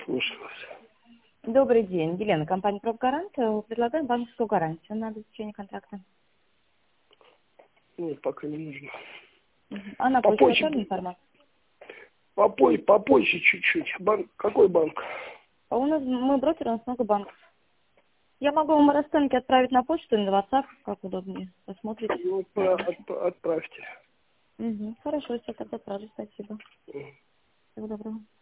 Слушаю вас. Добрый день. Елена, компания «Пробгарант». Предлагаем банковскую гарантию на обеспечение контракта. Нет, пока не нужно. А на почту готовы информацию? Попозже чуть-чуть. Банк, какой банк? А мы брокер, у нас много банков. Я могу вам расценки отправить на почту или на WhatsApp, как удобнее. Посмотрите. Ну, отправьте. Хорошо, все тогда отправлю. Спасибо. Всего доброго.